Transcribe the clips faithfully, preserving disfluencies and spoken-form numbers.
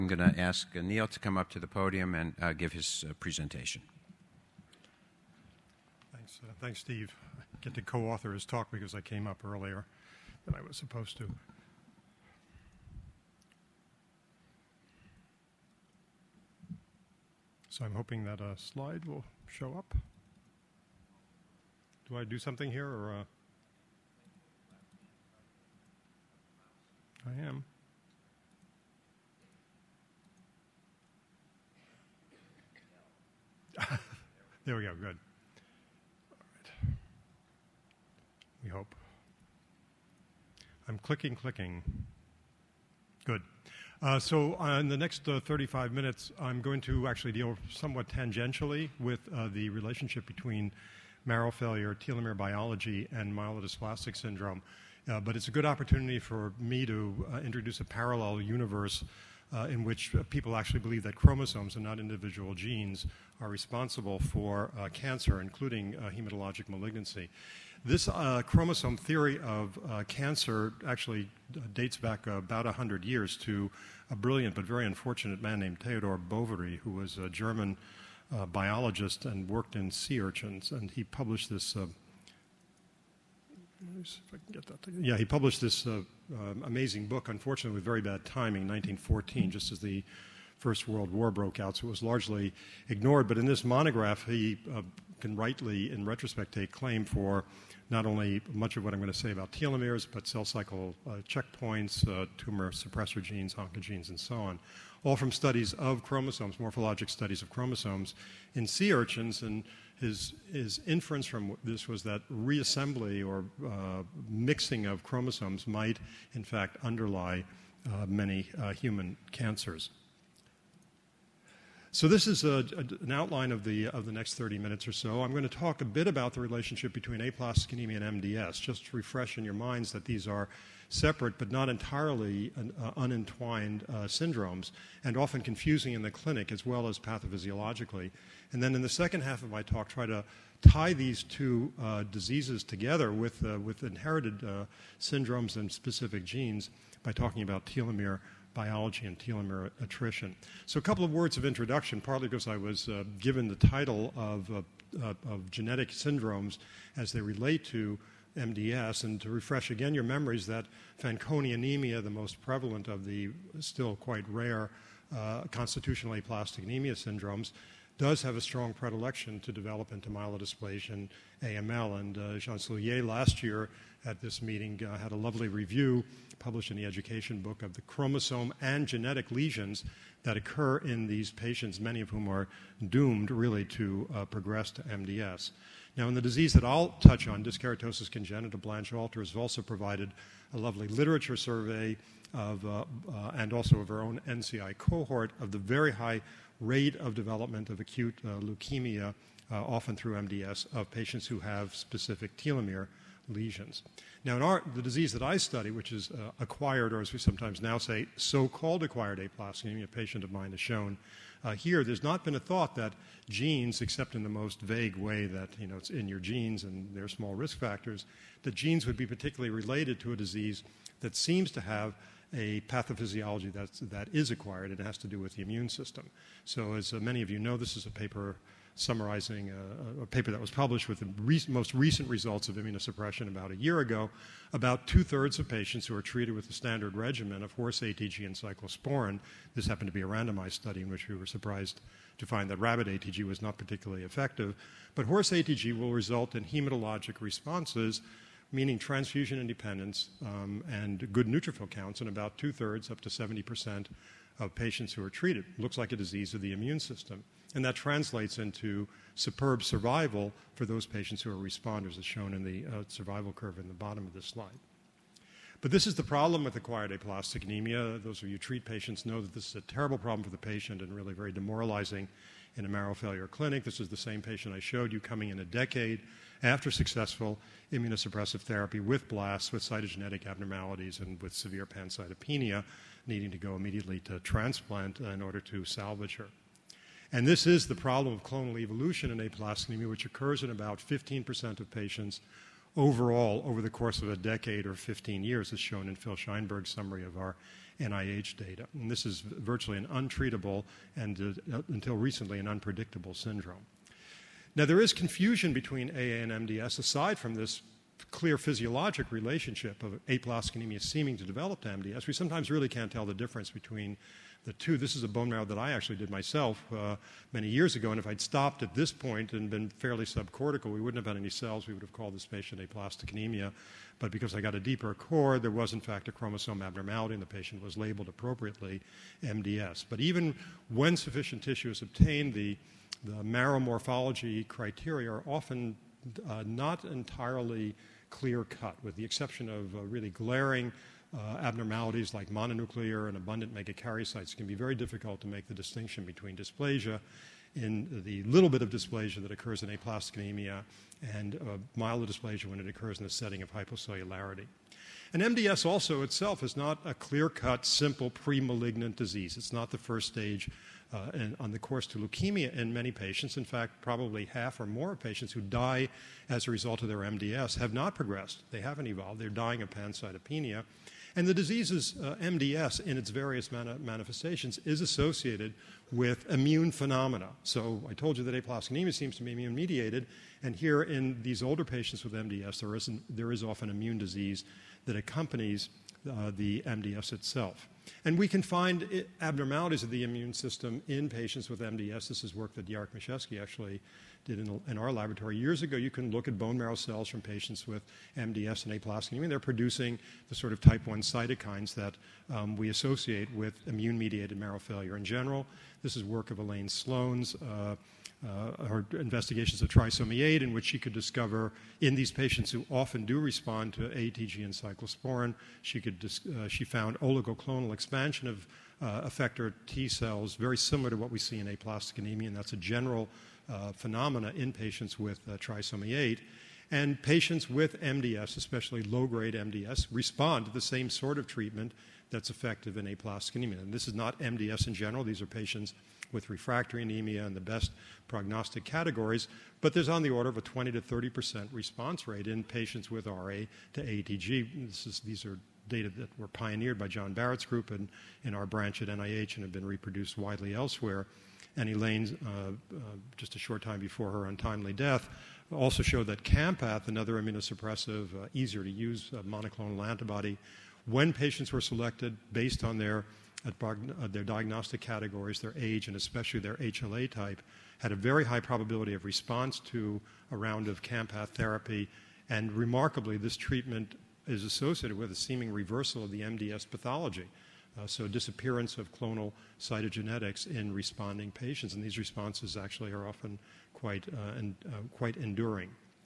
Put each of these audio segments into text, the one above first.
I'm going to ask uh, Neil to come up to the podium and uh, give his uh, presentation. Thanks, uh, thanks, Steve. I get to co-author his talk because I came up earlier than I was supposed to. So I'm hoping that a slide will show up. Do I do something here, or uh... I am. There we go, good. All right. We hope. I'm clicking, clicking. Good. Uh, so uh, in the next uh, thirty-five minutes, I'm going to actually deal somewhat tangentially with uh, the relationship between marrow failure, telomere biology, and myelodysplastic syndrome. Uh, but it's a good opportunity for me to uh, introduce a parallel universe uh, in which uh, people actually believe that chromosomes and not individual genes are responsible for uh, cancer, including uh, hematologic malignancy. This uh, chromosome theory of uh, cancer actually dates back uh, about one hundred years to a brilliant but very unfortunate man named Theodor Boveri, who was a German uh, biologist and worked in sea urchins, and he published this uh, Let me see if I can get that together. Yeah, he published this uh, uh, amazing book, unfortunately with very bad timing, nineteen fourteen, just as the First World War broke out, so it was largely ignored. But in this monograph, he uh, can rightly, in retrospect, take claim for not only much of what I'm going to say about telomeres, but cell cycle uh, checkpoints, uh, tumor suppressor genes, oncogenes, and so on, all from studies of chromosomes, morphologic studies of chromosomes in sea urchins. And His, his inference from this was that reassembly or uh, mixing of chromosomes might, in fact, underlie uh, many uh, human cancers. So this is a, a, an outline of the, of the next thirty minutes or so. I'm going to talk a bit about the relationship between aplastic anemia and M D S, just to refresh in your minds that these are separate but not entirely uh, unentwined uh, syndromes, and often confusing in the clinic as well as pathophysiologically. And then in the second half of my talk, try to tie these two uh, diseases together with, uh, with inherited uh, syndromes and specific genes by talking about telomere biology and telomere attrition. So a couple of words of introduction, partly because I was uh, given the title of, uh, uh, of genetic syndromes as they relate to M D S, and to refresh again your memories that Fanconi anemia, the most prevalent of the still quite rare uh, constitutional aplastic anemia syndromes, does have a strong predilection to develop into myelodysplasia and A M L. And uh, Jean Soulier last year at this meeting uh, had a lovely review published in the education book of the chromosome and genetic lesions that occur in these patients, many of whom are doomed really to uh, progress to M D S. Now, in the disease that I'll touch on, dyskeratosis congenita, Blanche Alter has also provided a lovely literature survey of, uh, uh, and also of her own N C I cohort of the very high rate of development of acute uh, leukemia, uh, often through M D S, of patients who have specific telomere lesions. Now, in our, the disease that I study, which is uh, acquired, or as we sometimes now say, so-called acquired aplastic anemia, a patient of mine has shown uh, here, there's not been a thought that genes, except in the most vague way that, you know, it's in your genes and there are small risk factors, that genes would be particularly related to a disease that seems to have a pathophysiology that's, that is acquired. It has to do with the immune system. So as uh, many of you know, this is a paper summarizing a, a paper that was published with the re- most recent results of immunosuppression about a year ago. About two-thirds of patients who are treated with the standard regimen of horse A T G and cyclosporin, this happened to be a randomized study in which we were surprised to find that rabbit A T G was not particularly effective, but horse A T G will result in hematologic responses, meaning transfusion independence um, and good neutrophil counts in about two-thirds, up to seventy percent of patients who are treated. Looks like a disease of the immune system. And that translates into superb survival for those patients who are responders, as shown in the uh, survival curve in the bottom of this slide. But this is the problem with acquired aplastic anemia. Those of you who treat patients know that this is a terrible problem for the patient and really very demoralizing in a marrow failure clinic. This is the same patient I showed you coming in a decade after successful immunosuppressive therapy with blasts, with cytogenetic abnormalities, and with severe pancytopenia, needing to go immediately to transplant in order to salvage her. And this is the problem of clonal evolution in aplastic anemia, which occurs in about fifteen percent of patients overall over the course of a decade or fifteen years, as shown in Phil Scheinberg's summary of our N I H data. And this is virtually an untreatable and, uh, until recently, an unpredictable syndrome. Now, there is confusion between A A and M D S aside from this clear physiologic relationship of aplastic anemia seeming to develop to M D S. We sometimes really can't tell the difference between the two. This is a bone marrow that I actually did myself uh, many years ago, and if I'd stopped at this point and been fairly subcortical, we wouldn't have had any cells. We would have called this patient aplastic anemia. But because I got a deeper core, there was, in fact, a chromosome abnormality, and the patient was labeled appropriately M D S. But even when sufficient tissue is obtained, the, the marrow morphology criteria are often uh, not entirely clear-cut, with the exception of uh, really glaring Uh, abnormalities like mononuclear and abundant megakaryocytes. It can be very difficult to make the distinction between dysplasia in the little bit of dysplasia that occurs in aplastic anemia and uh, milder dysplasia when it occurs in the setting of hypocellularity. And M D S also itself is not a clear-cut, simple pre-malignant disease. It's not the first stage uh, in, on the course to leukemia in many patients. In fact, probably half or more of patients who die as a result of their M D S have not progressed. They haven't evolved. They're dying of pancytopenia. And the disease's uh, M D S in its various mani- manifestations is associated with immune phenomena. So I told you that aplastic anemia seems to be immune mediated, and here in these older patients with M D S, there, isn't, there is often immune disease that accompanies uh, the M D S itself. And we can find it, abnormalities of the immune system in patients with M D S. This is work that Jarek Maszewski actually did in, in our laboratory years ago. You can look at bone marrow cells from patients with M D S and aplastic anemia. They're producing the sort of type one cytokines that um, we associate with immune-mediated marrow failure in general. This is work of Elaine Sloan's, uh, uh, her investigations of trisomy eight, in which she could discover in these patients who often do respond to A T G and cyclosporin, she, could dis- uh, she found oligoclonal expansion of uh, effector T cells, very similar to what we see in aplastic anemia, and that's a general Uh, phenomena in patients with uh, trisomy eight. And patients with M D S, especially low-grade M D S, respond to the same sort of treatment that's effective in aplastic anemia. And this is not M D S in general. These are patients with refractory anemia in the best prognostic categories, but there's on the order of a twenty to thirty percent response rate in patients with R A to A T G. This is, these are data that were pioneered by John Barrett's group and in our branch at N I H and have been reproduced widely elsewhere. And Elaine, uh, uh, just a short time before her untimely death, also showed that Campath, another immunosuppressive, uh, easier to use uh, monoclonal antibody, when patients were selected based on their, uh, uh, their diagnostic categories, their age, and especially their H L A type, had a very high probability of response to a round of Campath therapy. And remarkably, this treatment is associated with a seeming reversal of the M D S pathology. Uh, so disappearance of clonal cytogenetics in responding patients, and these responses actually are often quite, uh, and, uh, quite enduring.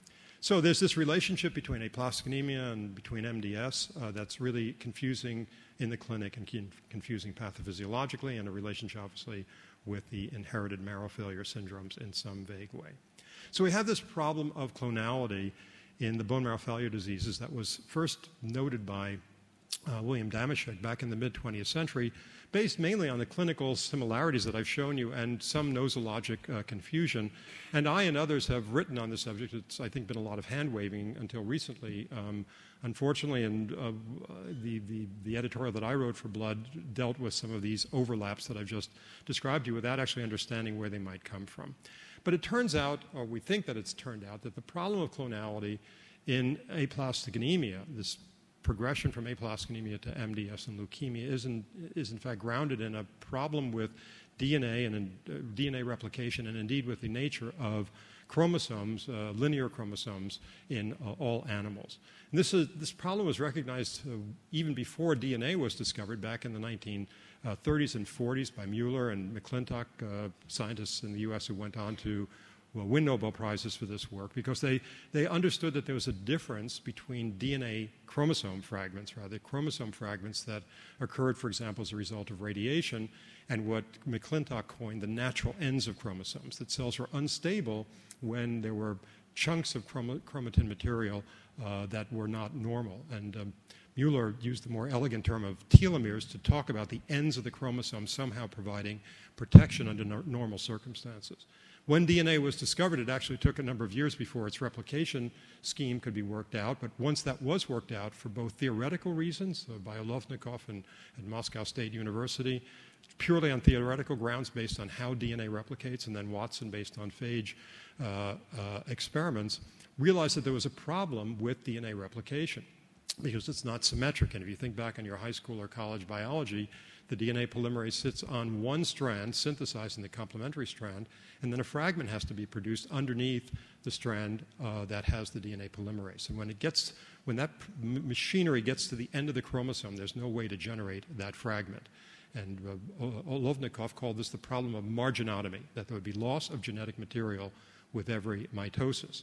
So there's this relationship between aplastic anemia and between M D S uh, that's really confusing in the clinic and confusing pathophysiologically, and a relationship obviously with the inherited marrow failure syndromes in some vague way. So we have this problem of clonality in the bone marrow failure diseases that was first noted by Uh, William Damashek back in the mid-twentieth century, based mainly on the clinical similarities that I've shown you and some nosologic uh, confusion. And I and others have written on the subject. It's, I think, been a lot of hand-waving until recently. Um, unfortunately, and uh, the, the, the editorial that I wrote for Blood dealt with some of these overlaps that I've just described to you without actually understanding where they might come from. But it turns out, or we think that it's turned out, that the problem of clonality in aplastic anemia, this progression from aplastic anemia to M D S and leukemia, is in, is in fact grounded in a problem with D N A and uh, D N A replication, and indeed with the nature of chromosomes, uh, linear chromosomes in uh, all animals. And this, is, this problem was recognized uh, even before D N A was discovered back in the nineteen thirties and forties by Mueller and McClintock, uh, scientists in the U S who went on to well, win Nobel Prizes for this work, because they, they understood that there was a difference between D N A chromosome fragments, rather, chromosome fragments that occurred, for example, as a result of radiation, and what McClintock coined the natural ends of chromosomes, that cells were unstable when there were chunks of chrom- chromatin material uh, that were not normal. And um, Mueller used the more elegant term of telomeres to talk about the ends of the chromosome somehow providing protection under no- normal circumstances. When D N A was discovered, it actually took a number of years before its replication scheme could be worked out. But once that was worked out for both theoretical reasons, uh, by Olovnikov and, and Moscow State University, purely on theoretical grounds based on how D N A replicates, and then Watson based on phage uh, uh, experiments, realized that there was a problem with D N A replication because it's not symmetric. And if you think back on your high school or college biology, the D N A polymerase sits on one strand, synthesizing the complementary strand, and then a fragment has to be produced underneath the strand uh, that has the D N A polymerase. And when it gets, when that m- machinery gets to the end of the chromosome, there's no way to generate that fragment. And uh, Olovnikov called this the problem of marginotomy, that there would be loss of genetic material with every mitosis.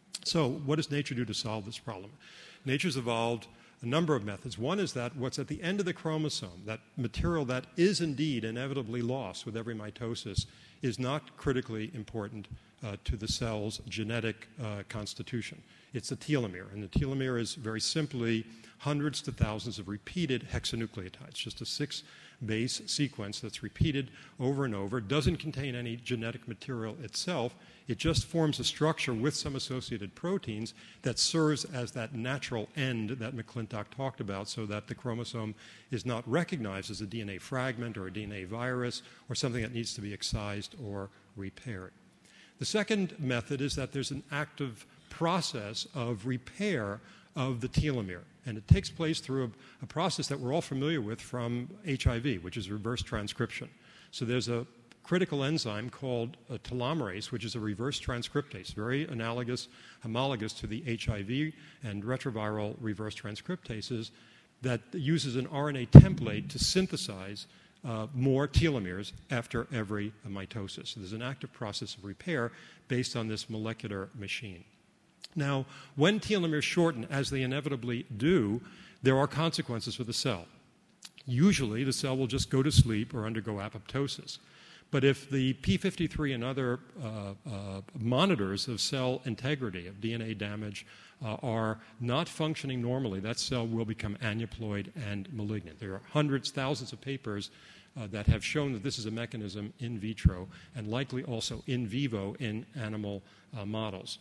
So what does nature do to solve this problem? Nature's evolved a number of methods. One is that what's at the end of the chromosome, that material that is indeed inevitably lost with every mitosis, is not critically important uh, to the cell's genetic uh, constitution. It's the telomere, and the telomere is very simply hundreds to thousands of repeated hexanucleotides, just a six-base sequence that's repeated over and over. It doesn't contain any genetic material itself. It just forms a structure with some associated proteins that serves as that natural end that McClintock talked about, so that the chromosome is not recognized as a D N A fragment or a D N A virus or something that needs to be excised or repaired. The second method is that there's an active process of repair of the telomere, and it takes place through a, a process that we're all familiar with from H I V, which is reverse transcription. So there's a critical enzyme called a telomerase, which is a reverse transcriptase, very analogous, homologous to the H I V and retroviral reverse transcriptases, that uses an R N A template to synthesize uh, more telomeres after every mitosis. So there's an active process of repair based on this molecular machine. Now, when telomeres shorten, as they inevitably do, there are consequences for the cell. Usually, the cell will just go to sleep or undergo apoptosis. But if the P fifty-three and other uh, uh, monitors of cell integrity, of D N A damage, uh, are not functioning normally, that cell will become aneuploid and malignant. There are hundreds, thousands of papers uh, that have shown that this is a mechanism in vitro and likely also in vivo in animal uh, models.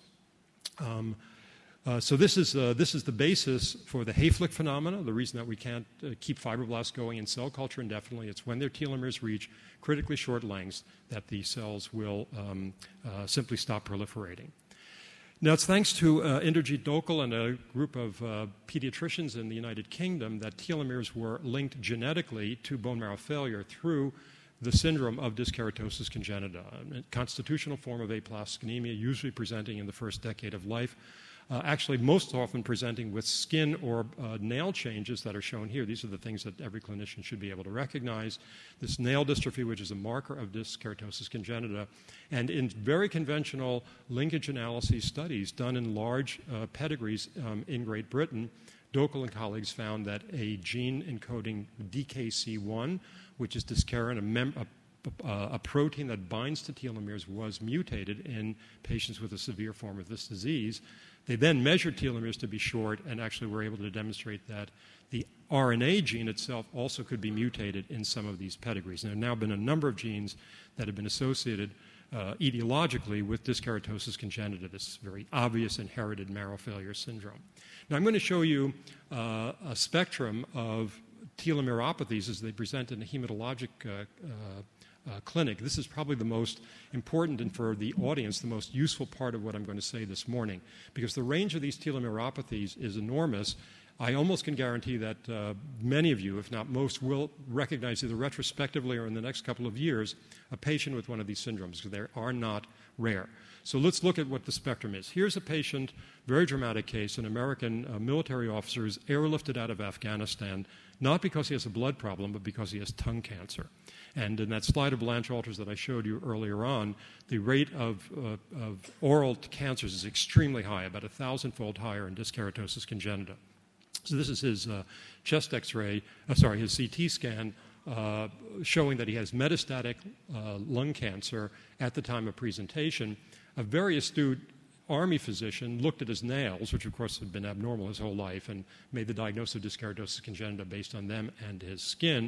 Um, Uh, so this is, uh, this is the basis for the Hayflick phenomena, the reason that we can't uh, keep fibroblasts going in cell culture indefinitely. It's when their telomeres reach critically short lengths that the cells will um, uh, simply stop proliferating. Now, it's thanks to uh, Inderjeet Dokal and a group of uh, pediatricians in the United Kingdom that telomeres were linked genetically to bone marrow failure through the syndrome of dyskeratosis congenita, a constitutional form of aplastic anemia, usually presenting in the first decade of life. Uh, actually, most often presenting with skin or uh, nail changes that are shown here. These are the things that every clinician should be able to recognize. This nail dystrophy, which is a marker of dyskeratosis congenita. And in very conventional linkage analysis studies done in large uh, pedigrees um, in Great Britain, Dokal and colleagues found that a gene encoding D K C one, which is dyskerin, a, mem- a Uh, a protein that binds to telomeres, was mutated in patients with a severe form of this disease. They then measured telomeres to be short and actually were able to demonstrate that the R N A gene itself also could be mutated in some of these pedigrees. And there have now been a number of genes that have been associated uh, etiologically with dyskeratosis congenita, this very obvious inherited marrow failure syndrome. Now I'm going to show you uh, a spectrum of telomeropathies as they present in a hematologic uh, uh, Uh, clinic. This is probably the most important, and for the audience, the most useful part of what I'm going to say this morning, because the range of these telomeropathies is enormous. I almost can guarantee that uh, many of you, if not most, will recognize either retrospectively or in the next couple of years a patient with one of these syndromes, because they are not rare. So let's look at what the spectrum is. Here's a patient, very dramatic case, an American uh, military officer is airlifted out of Afghanistan, not because he has a blood problem, but because he has tongue cancer. And in that slide of Blanche Alters that I showed you earlier on, the rate of, uh, of oral cancers is extremely high, about a thousand-fold higher in dyskeratosis congenita. So this is his uh, chest X-ray, uh, sorry, his C T scan uh, showing that he has metastatic uh, lung cancer at the time of presentation. A very astute Army physician looked at his nails, which of course had been abnormal his whole life, and made the diagnosis of dyskeratosis congenita based on them and his skin.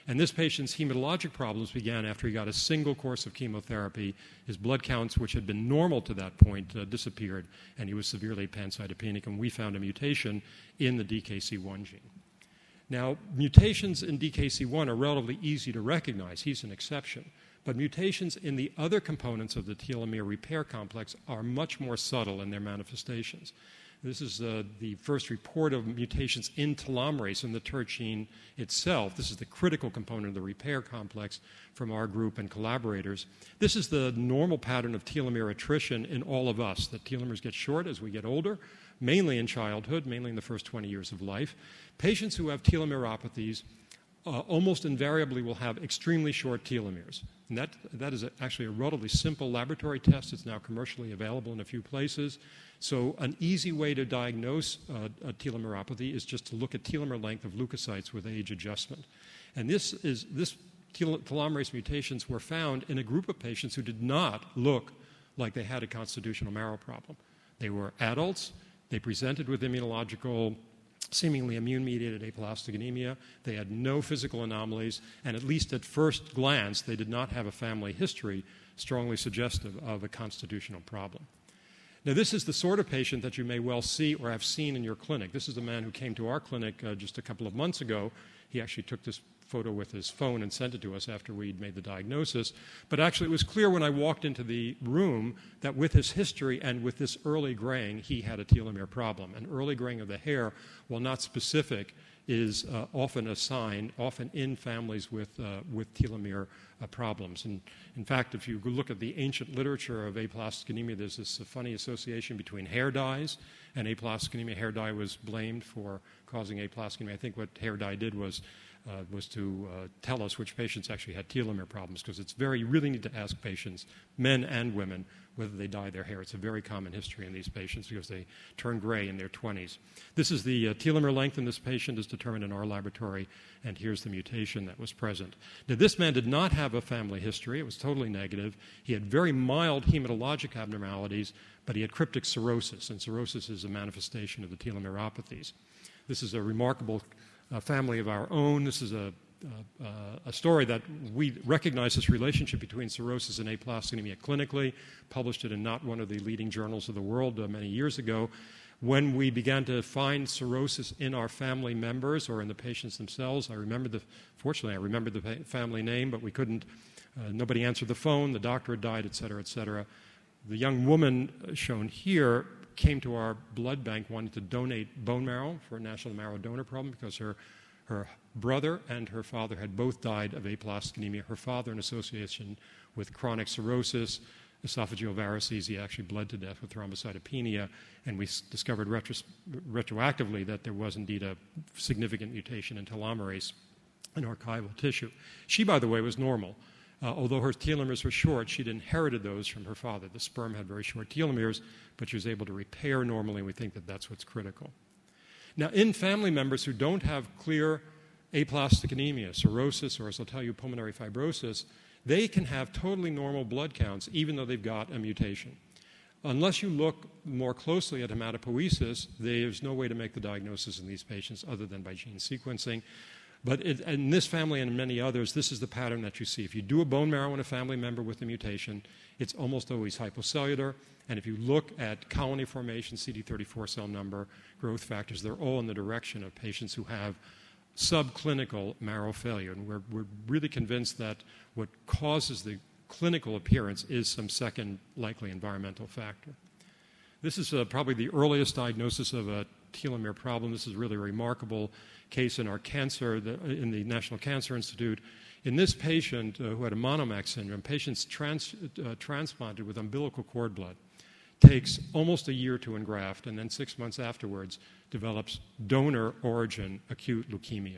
And this patient's hematologic problems began after he got a single course of chemotherapy. His blood counts, which had been normal to that point, uh, disappeared, and he was severely pancytopenic, and we found a mutation in the D K C one gene. Now, mutations in D K C one are relatively easy to recognize. He's an exception. But mutations in the other components of the telomere repair complex are much more subtle in their manifestations. This is uh, the first report of mutations in telomerase in the T E R T gene itself. This is the critical component of the repair complex from our group and collaborators. This is the normal pattern of telomere attrition in all of us, that telomeres get short as we get older, mainly in childhood, mainly in the first twenty years of life. Patients who have telomeropathies uh, almost invariably will have extremely short telomeres. And that, that is a, actually a relatively simple laboratory test. It's now commercially available in a few places. So an easy way to diagnose uh, a telomeropathy is just to look at telomere length of leukocytes with age adjustment. And this is this tel telomerase mutations were found in a group of patients who did not look like they had a constitutional marrow problem. They were adults. They presented with immunological, seemingly immune-mediated aplastic anemia. They had no physical anomalies, and at least at first glance, they did not have a family history strongly suggestive of a constitutional problem. Now, this is the sort of patient that you may well see or have seen in your clinic. This is a man who came to our clinic uh, just a couple of months ago. He actually took this photo with his phone and sent it to us after we'd made the diagnosis. But actually, it was clear when I walked into the room that with his history and with this early graying, he had a telomere problem. An early graying of the hair, while not specific, is uh, often a sign, often in families with, uh, with telomere uh, problems. And in fact, if you look at the ancient literature of aplastic anemia, there's this uh, funny association between hair dyes and aplastic anemia. Hair dye was blamed for causing aplastic anemia. I think what hair dye did was Uh, was to uh, tell us which patients actually had telomere problems, because it's very, you really need to ask patients, men and women, whether they dye their hair. It's a very common history in these patients because they turn gray in their twenties. This is the uh, telomere length in this patient is determined in our laboratory, and here's the mutation that was present. Now, this man did not have a family history. It was totally negative. He had very mild hematologic abnormalities, but he had cryptic cirrhosis, and cirrhosis is a manifestation of the telomeropathies. This is a remarkable A family of our own. This is a, a, a story that we recognize this relationship between cirrhosis and aplastic anemia clinically, published it in not one of the leading journals of the world uh, many years ago. When we began to find cirrhosis in our family members or in the patients themselves, I remember the, fortunately, I remembered the family name, but we couldn't, uh, nobody answered the phone, the doctor had died, et cetera, et cetera. The young woman shown here came to our blood bank wanting to donate bone marrow for a national marrow donor program because her, her brother and her father had both died of aplastic anemia. Her father in association with chronic cirrhosis, esophageal varices. He actually bled to death with thrombocytopenia, and we discovered retros retroactively that there was indeed a significant mutation in telomerase in archival tissue. She, by the way, was normal. Uh, although her telomeres were short, she'd inherited those from her father. The sperm had very short telomeres, but she was able to repair normally, and we think that that's what's critical. Now, in family members who don't have clear aplastic anemia, cirrhosis, or as I'll tell you, pulmonary fibrosis, they can have totally normal blood counts, even though they've got a mutation. Unless you look more closely at hematopoiesis, there's no way to make the diagnosis in these patients other than by gene sequencing. But it, in this family and in many others, this is the pattern that you see. If you do a bone marrow in a family member with a mutation, it's almost always hypocellular. And if you look at colony formation, C D thirty-four cell number, growth factors, they're all in the direction of patients who have subclinical marrow failure. And we're, we're really convinced that what causes the clinical appearance is some second likely environmental factor. This is uh, probably the earliest diagnosis of a telomere problem. This is really a remarkable case in our cancer, the, in the National Cancer Institute. In this patient uh, who had a Monomax syndrome, patients trans, uh, transplanted with umbilical cord blood, takes almost a year to engraft, and then six months afterwards develops donor origin acute leukemia.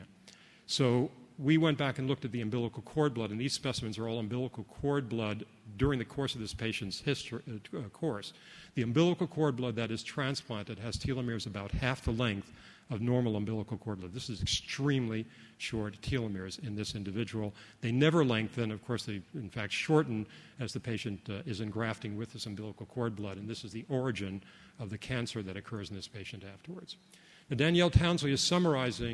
So we went back and looked at the umbilical cord blood, and these specimens are all umbilical cord blood during the course of this patient's history, uh, course. The umbilical cord blood that is transplanted has telomeres about half the length of normal umbilical cord blood. This is extremely short telomeres in this individual. They never lengthen. Of course, they, in fact, shorten as the patient uh, is engrafting with this umbilical cord blood, and this is the origin of the cancer that occurs in this patient afterwards. Now, Danielle Townsley is summarizing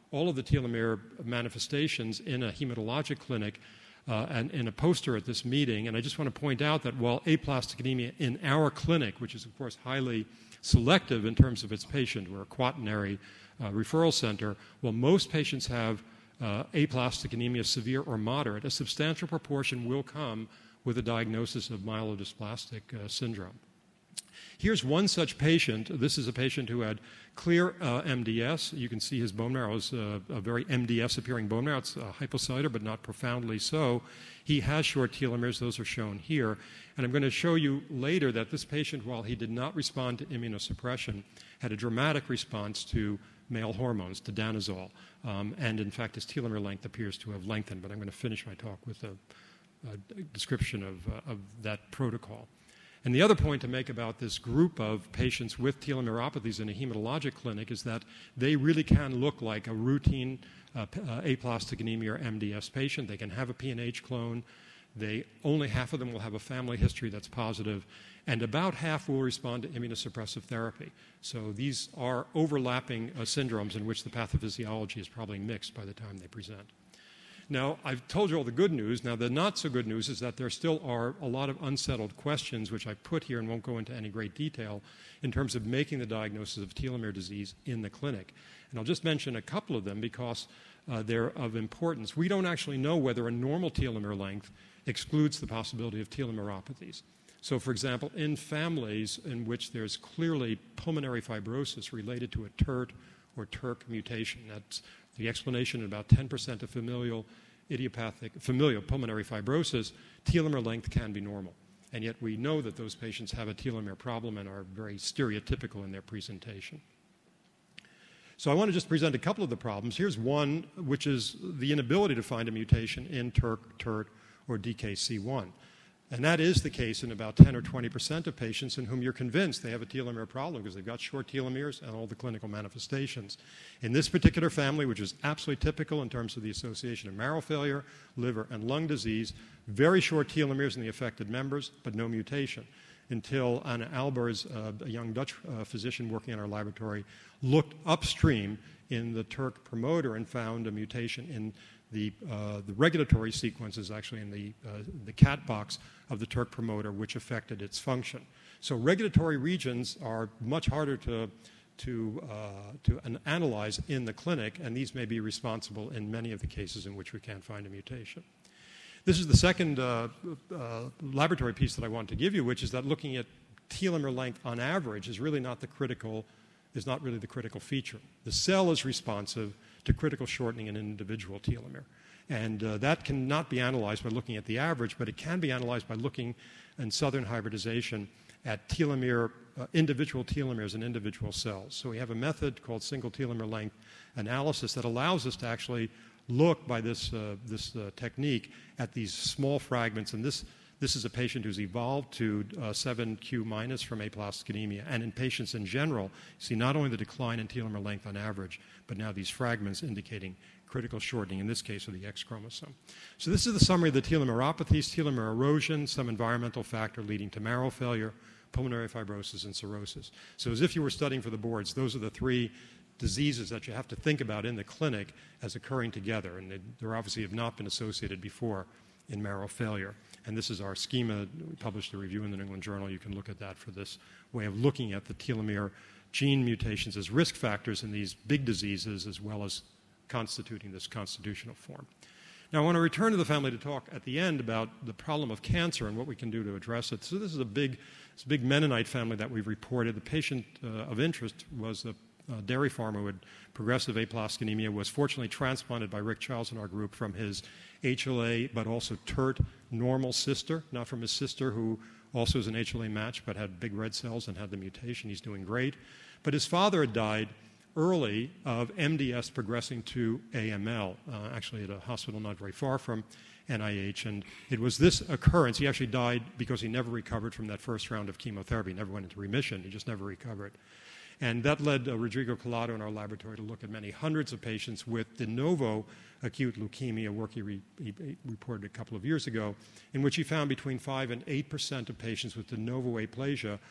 all of the telomere manifestations in a hematologic clinic uh, and in a poster at this meeting. And I just want to point out that while aplastic anemia in our clinic, which is, of course, highly selective in terms of its patient, we're a quaternary uh, referral center, while most patients have uh, aplastic anemia, severe or moderate, a substantial proportion will come with a diagnosis of myelodysplastic uh, syndrome. Here's one such patient. This is a patient who had clear uh, M D S. You can see his bone marrow is uh, a very M D S-appearing bone marrow. It's uh, hypocytor, but not profoundly so. He has short telomeres. Those are shown here. And I'm going to show you later that this patient, while he did not respond to immunosuppression, had a dramatic response to male hormones, to danazol. Um, and, in fact, his telomere length appears to have lengthened. But I'm going to finish my talk with a, a description of, uh, of that protocol. And the other point to make about this group of patients with telomeropathies in a hematologic clinic is that they really can look like a routine uh, uh, aplastic anemia or M D S patient. They can have a P N H clone. They, only half of them will have a family history that's positive, and about half will respond to immunosuppressive therapy. So these are overlapping uh, syndromes in which the pathophysiology is probably mixed by the time they present. Now, I've told you all the good news. Now, the not-so-good news is that there still are a lot of unsettled questions, which I put here and won't go into any great detail, in terms of making the diagnosis of telomere disease in the clinic. And I'll just mention a couple of them because uh, they're of importance. We don't actually know whether a normal telomere length excludes the possibility of telomeropathies. So, for example, in families in which there's clearly pulmonary fibrosis related to a T E R T or T E R C mutation, that's the explanation in about ten percent of familial idiopathic, familial pulmonary fibrosis, telomere length can be normal. And yet we know that those patients have a telomere problem and are very stereotypical in their presentation. So I want to just present a couple of the problems. Here's one, which is the inability to find a mutation in T E R C, T E R T, or D K C one. And that is the case in about ten or twenty percent of patients in whom you're convinced they have a telomere problem because they've got short telomeres and all the clinical manifestations. In this particular family, which is absolutely typical in terms of the association of marrow failure, liver, and lung disease, very short telomeres in the affected members, but no mutation, until Anna Albers, uh, a young Dutch uh, physician working in our laboratory, looked upstream in the T E R C promoter and found a mutation in The, uh, the regulatory sequences, actually in the, uh, the cat box of the T E R C promoter, which affected its function. So regulatory regions are much harder to, to, uh, to an analyze in the clinic, and these may be responsible in many of the cases in which we can't find a mutation. This is the second uh, uh, laboratory piece that I want to give you, which is that looking at telomere length on average is really not the critical, is not really the critical feature. The cell is responsive to critical shortening in an individual telomere. And uh, that cannot be analyzed by looking at the average, but it can be analyzed by looking in southern hybridization at telomere, uh, individual telomeres in individual cells. So we have a method called single telomere length analysis that allows us to actually look by this, uh, this uh, technique at these small fragments. And this, this is a patient who's evolved to uh, seven Q minus from aplastic anemia. And in patients in general, you see not only the decline in telomere length on average, but now these fragments indicating critical shortening, in this case of the X chromosome. So this is the summary of the telomeropathies: telomere erosion, some environmental factor leading to marrow failure, pulmonary fibrosis, and cirrhosis. So as if you were studying for the boards, those are the three diseases that you have to think about in the clinic as occurring together, and they, they obviously have not been associated before in marrow failure. And this is our schema. We published a review in the New England Journal. You can look at that for this way of looking at the telomere gene mutations as risk factors in these big diseases, as well as constituting this constitutional form. Now, I want to return to the family to talk at the end about the problem of cancer and what we can do to address it. So this is a big, it's a big Mennonite family that we've reported. The patient uh, of interest was a uh, dairy farmer who had progressive aplastic anemia, was fortunately transplanted by Rick Charles in our group from his H L A, but also T E R T normal sister, not from his sister who also is an H L A match, but had big red cells and had the mutation. He's doing great. But his father had died early of M D S progressing to A M L, uh, actually at a hospital not very far from N I H. And it was this occurrence. He actually died because he never recovered from that first round of chemotherapy. He never went into remission. He just never recovered. And that led uh, Rodrigo Collado in our laboratory to look at many hundreds of patients with de novo acute leukemia, work he, re- he reported a couple of years ago, in which he found between five and eight percent of patients with de novo aplasia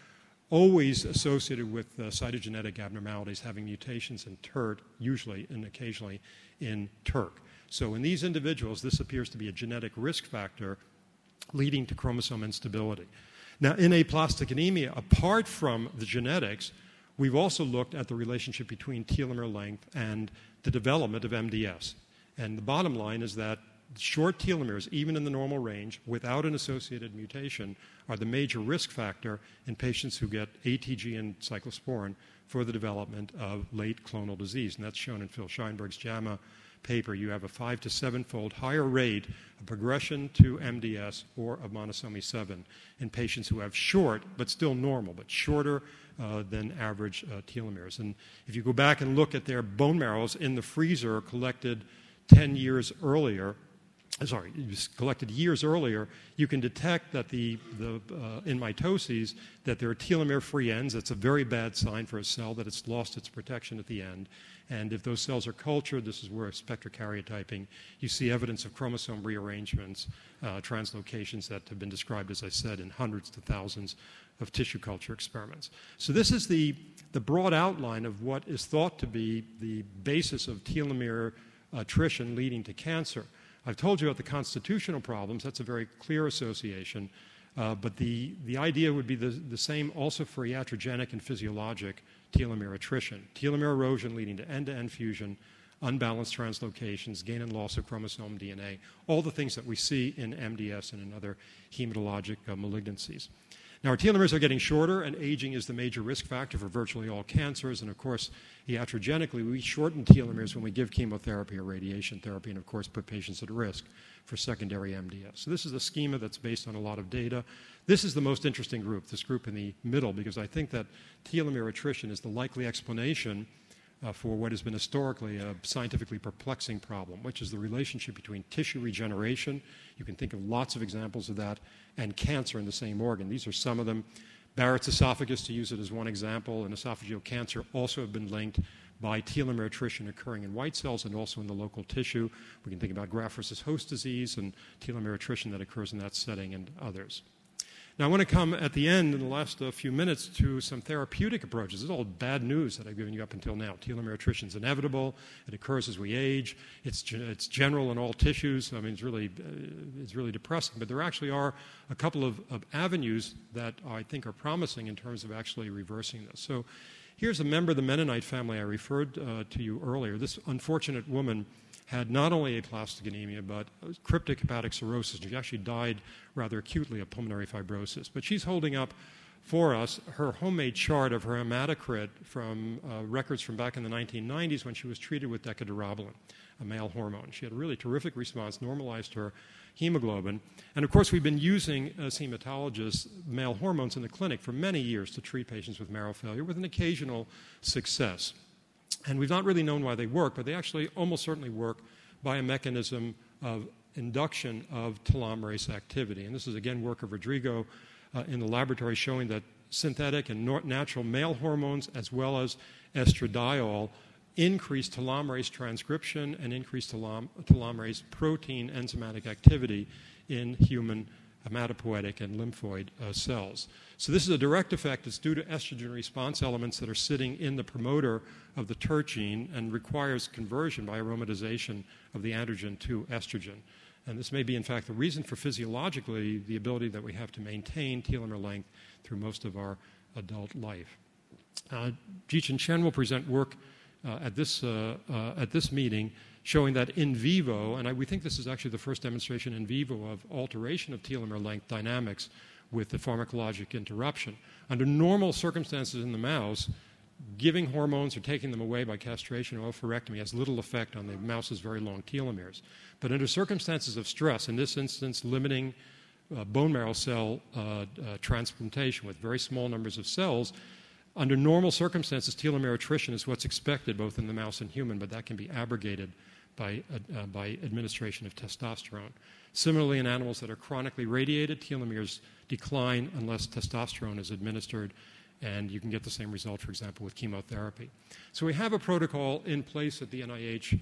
always associated with uh, cytogenetic abnormalities having mutations in T E R T, usually and occasionally in T E R C. So in these individuals, this appears to be a genetic risk factor leading to chromosome instability. Now, in aplastic anemia, apart from the genetics, we've also looked at the relationship between telomere length and the development of M D S. And the bottom line is that short telomeres, even in the normal range, without an associated mutation, are the major risk factor in patients who get A T G and cyclosporin for the development of late clonal disease. And that's shown in Phil Scheinberg's JAMA paper. You have a five to seven-fold higher rate of progression to M D S or of monosomy seven in patients who have short, but still normal, but shorter uh, than average uh, telomeres. And if you go back and look at their bone marrows in the freezer collected ten years earlier, sorry, collected years earlier, you can detect that the, the uh, in mitoses that there are telomere-free ends. That's a very bad sign for a cell that it's lost its protection at the end. And if those cells are cultured, this is where spectrokaryotyping, you see evidence of chromosome rearrangements, uh, translocations that have been described, as I said, in hundreds to thousands of tissue culture experiments. So this is the, the broad outline of what is thought to be the basis of telomere attrition leading to cancer. I've told you about the constitutional problems. That's a very clear association. Uh, but the, the idea would be the, the same also for iatrogenic and physiologic telomere attrition. Telomere erosion leading to end-to-end fusion, unbalanced translocations, gain and loss of chromosome D N A, all the things that we see in M D S and in other hematologic uh, malignancies. Now, our telomeres are getting shorter, and aging is the major risk factor for virtually all cancers. And, of course, iatrogenically, we shorten telomeres when we give chemotherapy or radiation therapy and, of course, put patients at risk for secondary M D S. So this is a schema that's based on a lot of data. This is the most interesting group, this group in the middle, because I think that telomere attrition is the likely explanation uh, for what has been historically a scientifically perplexing problem, which is the relationship between tissue regeneration, you can think of lots of examples of that, and cancer in the same organ. These are some of them. Barrett's esophagus, to use it as one example, and esophageal cancer also have been linked by telomere attrition occurring in white cells and also in the local tissue. We can think about graft versus host disease and telomere attrition that occurs in that setting and others. Now, I want to come at the end in the last uh, few minutes to some therapeutic approaches. This is all bad news that I've given you up until now. Telomere attrition is inevitable. It occurs as we age. It's, ge- it's general in all tissues. I mean, it's really, uh, it's really depressing. But there actually are a couple of, of avenues that I think are promising in terms of actually reversing this. So here's a member of the Mennonite family I referred uh, to you earlier. This unfortunate woman had not only aplastic anemia, but cryptic hepatic cirrhosis. She actually died rather acutely of pulmonary fibrosis. But she's holding up for us her homemade chart of her hematocrit from uh, records from back in the nineteen nineties when she was treated with decadurobalin, a male hormone. She had a really terrific response, normalized her hemoglobin. And of course, we've been using, as hematologists, male hormones in the clinic for many years to treat patients with marrow failure with an occasional success. And we've not really known why they work, but they actually almost certainly work by a mechanism of induction of telomerase activity. And this is, again, work of Rodrigo uh, in the laboratory showing that synthetic and natural male hormones, as well as estradiol, increase telomerase transcription and increase telom- telomerase protein enzymatic activity in human hematopoietic and lymphoid uh, cells. So this is a direct effect that's due to estrogen response elements that are sitting in the promoter of the T E R T gene and requires conversion by aromatization of the androgen to estrogen. And this may be, in fact, the reason for physiologically the ability that we have to maintain telomere length through most of our adult life. Uh, Jichin Chen will present work uh, at, this, uh, uh, at this meeting showing that in vivo, and I, we think this is actually the first demonstration in vivo of alteration of telomere length dynamics with the pharmacologic interruption. Under normal circumstances in the mouse, giving hormones or taking them away by castration or oophorectomy has little effect on the mouse's very long telomeres. But under circumstances of stress, in this instance limiting uh, bone marrow cell uh, uh, transplantation with very small numbers of cells, under normal circumstances, telomere attrition is what's expected both in the mouse and human, but that can be abrogated by, uh, by administration of testosterone. Similarly, in animals that are chronically radiated, telomeres decline unless testosterone is administered, and you can get the same result, for example, with chemotherapy. So we have a protocol in place at the N I H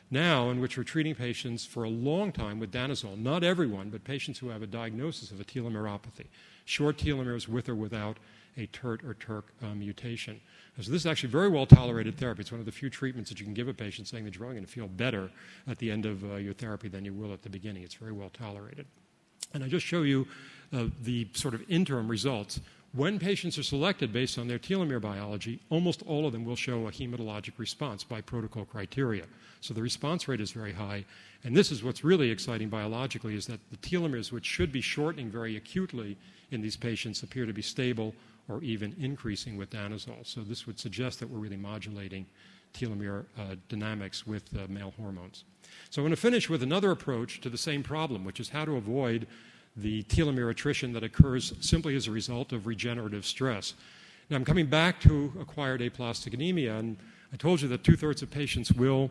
now in which we're treating patients for a long time with danazol. Not everyone, but patients who have a diagnosis of a telomeropathy, short telomeres with or without a T E R T or T E R C uh, mutation. So this is actually very well-tolerated therapy. It's one of the few treatments that you can give a patient saying that you're going to feel better at the end of uh, your therapy than you will at the beginning. It's very well-tolerated. And I just show you uh, the sort of interim results. When patients are selected based on their telomere biology, almost all of them will show a hematologic response by protocol criteria. So the response rate is very high. And this is what's really exciting biologically, is that the telomeres, which should be shortening very acutely in these patients, appear to be stable or even increasing with danazol. So this would suggest that we're really modulating telomere uh, dynamics with uh, male hormones. So I'm going to finish with another approach to the same problem, which is how to avoid the telomere attrition that occurs simply as a result of regenerative stress. Now, I'm coming back to acquired aplastic anemia, and I told you that two-thirds of patients will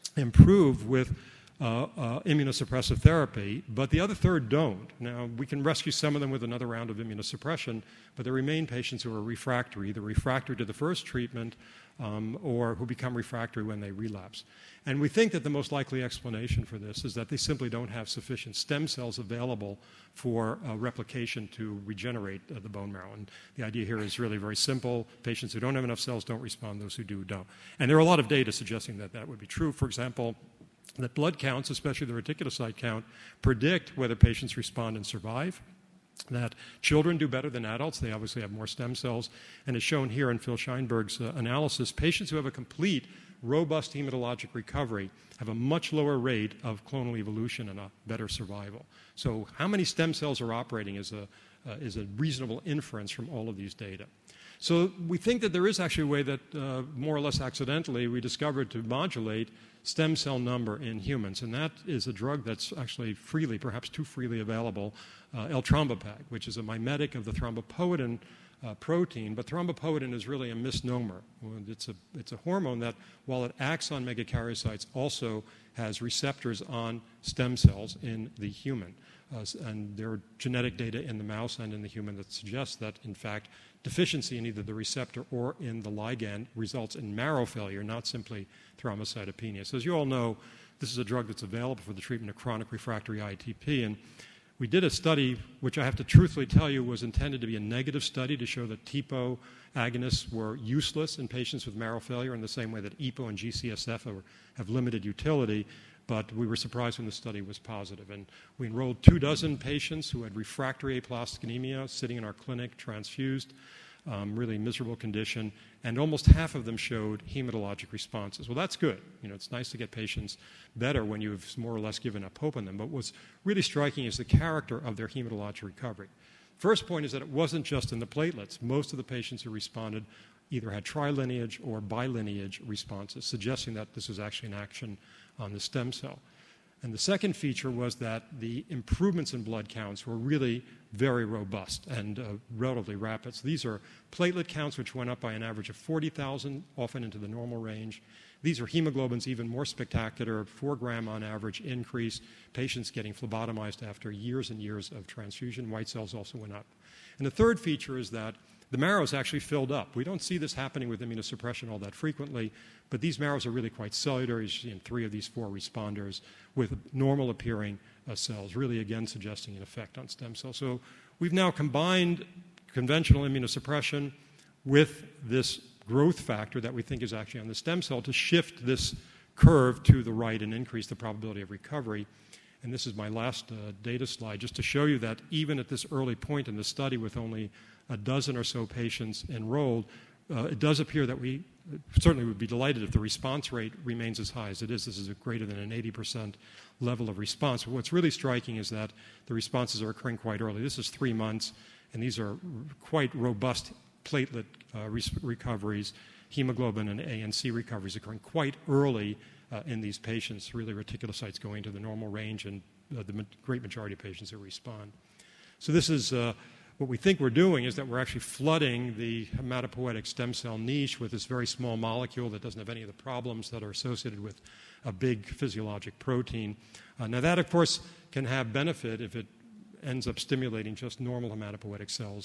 improve with uh, uh, immunosuppressive therapy, but the other third don't. Now, we can rescue some of them with another round of immunosuppression, but there remain patients who are refractory, either refractory to the first treatment um, or who become refractory when they relapse. And we think that the most likely explanation for this is that they simply don't have sufficient stem cells available for uh, replication to regenerate uh, the bone marrow. And the idea here is really very simple. Patients who don't have enough cells don't respond. Those who do, don't. And there are a lot of data suggesting that that would be true. For example, that blood counts, especially the reticulocyte count, predict whether patients respond and survive. That children do better than adults. They obviously have more stem cells. And as shown here in Phil Scheinberg's uh, analysis, patients who have a complete, robust hematologic recovery have a much lower rate of clonal evolution and a better survival. So how many stem cells are operating is a, uh, is a reasonable inference from all of these data. So we think that there is actually a way that, uh, more or less accidentally, we discovered to modulate stem cell number in humans, and that is a drug that's actually freely, perhaps too freely available, uh, L-Trombopag, which is a mimetic of the thrombopoietin uh, protein, but thrombopoietin is really a misnomer. It's a, it's a hormone that, while it acts on megakaryocytes, also has receptors on stem cells in the human. Uh, and there are genetic data in the mouse and in the human that suggests that, in fact, deficiency in either the receptor or in the ligand results in marrow failure, not simply thrombocytopenia. So as you all know, this is a drug that's available for the treatment of chronic refractory I T P. And we did a study, which I have to truthfully tell you was intended to be a negative study to show that T P O agonists were useless in patients with marrow failure in the same way that E P O and G C S F are, have limited utility. But we were surprised when the study was positive. And we enrolled two dozen patients who had refractory aplastic anemia sitting in our clinic, transfused, um, really miserable condition, and almost half of them showed hematologic responses. Well, that's good. You know, it's nice to get patients better when you've more or less given up hope on them. But what's really striking is the character of their hematologic recovery. First point is that it wasn't just in the platelets. Most of the patients who responded either had trilineage or bilineage responses, suggesting that this was actually an action on the stem cell. And the second feature was that the improvements in blood counts were really very robust and uh, relatively rapid. So these are platelet counts which went up by an average of forty thousand, often into the normal range. These are hemoglobins even more spectacular, four gram on average increase, patients getting phlebotomized after years and years of transfusion. White cells also went up. And the third feature is that the marrow is actually filled up. We don't see this happening with immunosuppression all that frequently, but these marrows are really quite cellular. You see in three of these four responders with normal appearing uh, cells, really again suggesting an effect on stem cells. So we've now combined conventional immunosuppression with this growth factor that we think is actually on the stem cell to shift this curve to the right and increase the probability of recovery. And this is my last uh, data slide, just to show you that even at this early point in the study with only a dozen or so patients enrolled, uh, it does appear that we certainly would be delighted if the response rate remains as high as it is. This is a greater than an eighty percent level of response. But what's really striking is that the responses are occurring quite early. This is three months, and these are quite robust platelet uh, re- recoveries, hemoglobin and A N C recoveries occurring quite early uh, in these patients, really reticulocytes going to the normal range and uh, the ma- great majority of patients who respond. So this is uh, what we think we're doing is that we're actually flooding the hematopoietic stem cell niche with this very small molecule that doesn't have any of the problems that are associated with a big physiologic protein. Uh, now that, of course, can have benefit if it ends up stimulating just normal hematopoietic cells,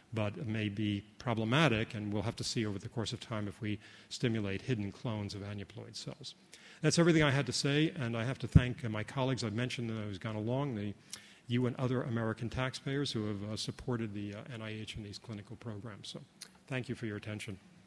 but may be problematic, and we'll have to see over the course of time if we stimulate hidden clones of aneuploid cells. That's everything I had to say, and I have to thank uh, my colleagues I've mentioned uh, who's gone along, the, you and other American taxpayers who have uh, supported the uh, N I H in these clinical programs. So thank you for your attention.